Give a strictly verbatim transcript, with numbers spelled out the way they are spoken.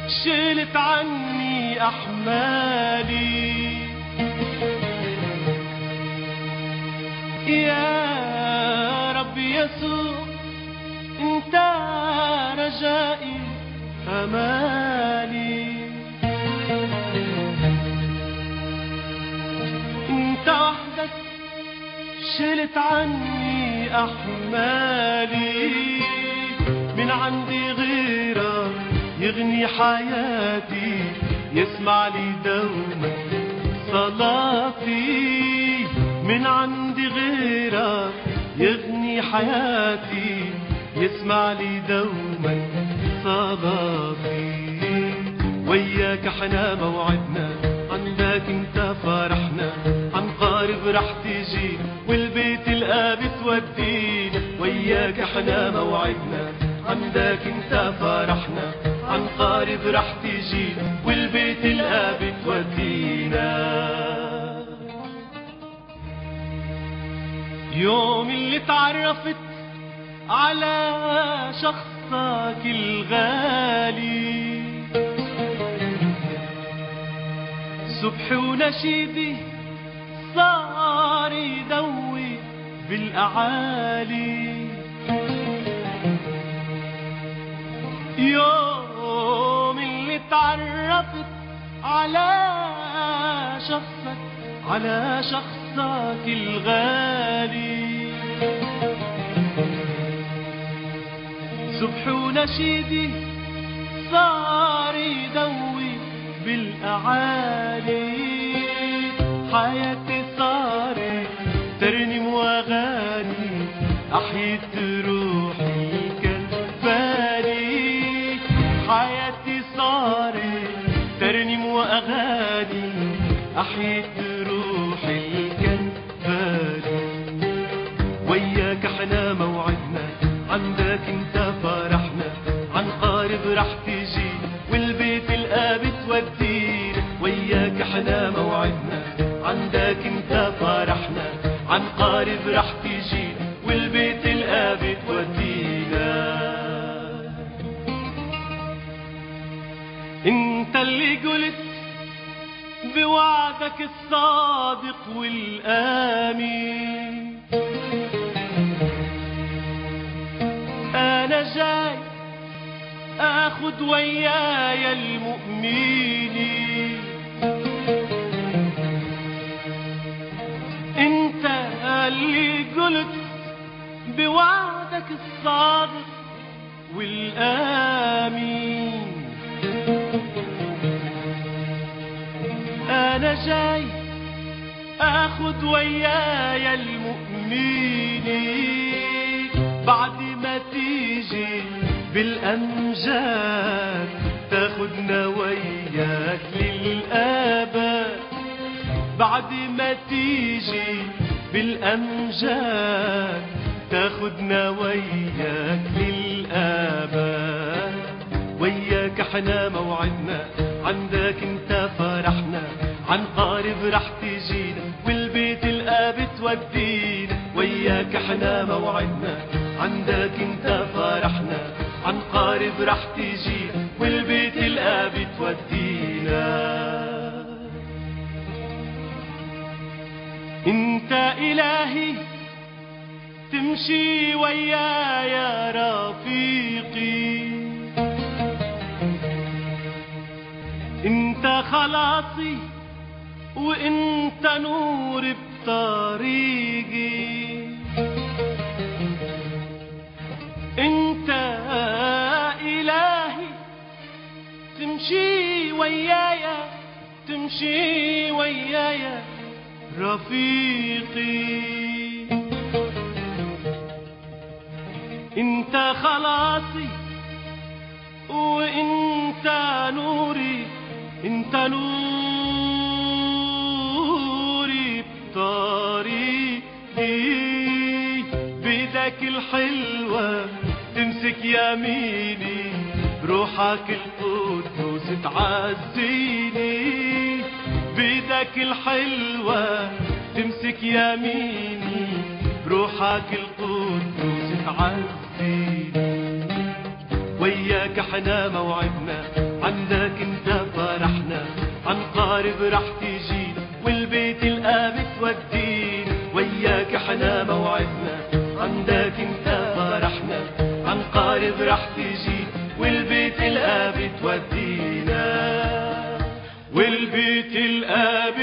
شلت عني أحمالي. يا رب يسوع انت رجائي أمالي، انت وحدك شلت عني أحمالي. من عندي غيرك يغني حياتي، يسمع لي دوما صلاتي. من عندي غيرك يغني حياتي، يسمع لي دوما صلاتي. وياك احنا موعدنا، عندك انت فرحنا، عنقارب رح تجي والبيت الآب تودينا. وياك احنا موعدنا، عندك انت فرحنا، عنقارب رح تجي والبيت الآب تودينا. يوم اللي تعرفت على شخصك الغالي، صبحي ونشيدي صار يدوي بالأعالي. يوم اللي تعرفت على شخصك على شخصك الغالي، صبحي ونشيدي صار يدوي بالأعالي. حياتي صارت ترنم وأغاني، أحيت روحي كالبالي. حياتي صارت ترنم وأغاني، أحيت روحي كالبالي. وياك احنا موعدنا، عندك انت فرحنا، عنقارب رح تجي والبيت الآب تودينا. وياك احنا موعدنا، عندك انت فرحنا، عنقارب رح تجي والبيت الآب تودينا. انت اللي قلت بوعدك الصادق والآمين، أنا جاي أخذ وياي المؤمنين. أنت اللي قلت بوعدك الصادق والآمين، أنا جاي أخذ وياي المؤمنين. بعد ما تيجي بالأمجاد تاخدنا وياك للآباد. بعد ما تيجي بالأمجاد تاخدنا وياك للآباد. وياك احنا موعدنا، عندك انت فرحنا، عنقارب رح تجينا والبيت الآب تودينا. وياك احنا موعدنا، عندك انت فرحنا، عنقارب رح تجينا والبيت الآب تودينا. انت إلهي تمشي ويايا رفيقي، انت خلاصي وانت نور بطريقي. انت إلهي تمشي ويايا تمشي ويايا رفيقي. انت خلاصي وانت نوري، انت نوري بطريقي. بيدك الحلوة تمسك يميني، بروحك القدوس تعزيني. بيدك الحلوة تمسك يميني، بروحك القدوس تعزيني. وياك احنا موعدنا، عندك انت فرحنا، عن قارب رح تجينا، والبيت الآب تودينا، وياك احنا موعدنا. عندك انت فرحنا، عن قارب رح تجينا، والبيت الآب تودينا، والبيت الآب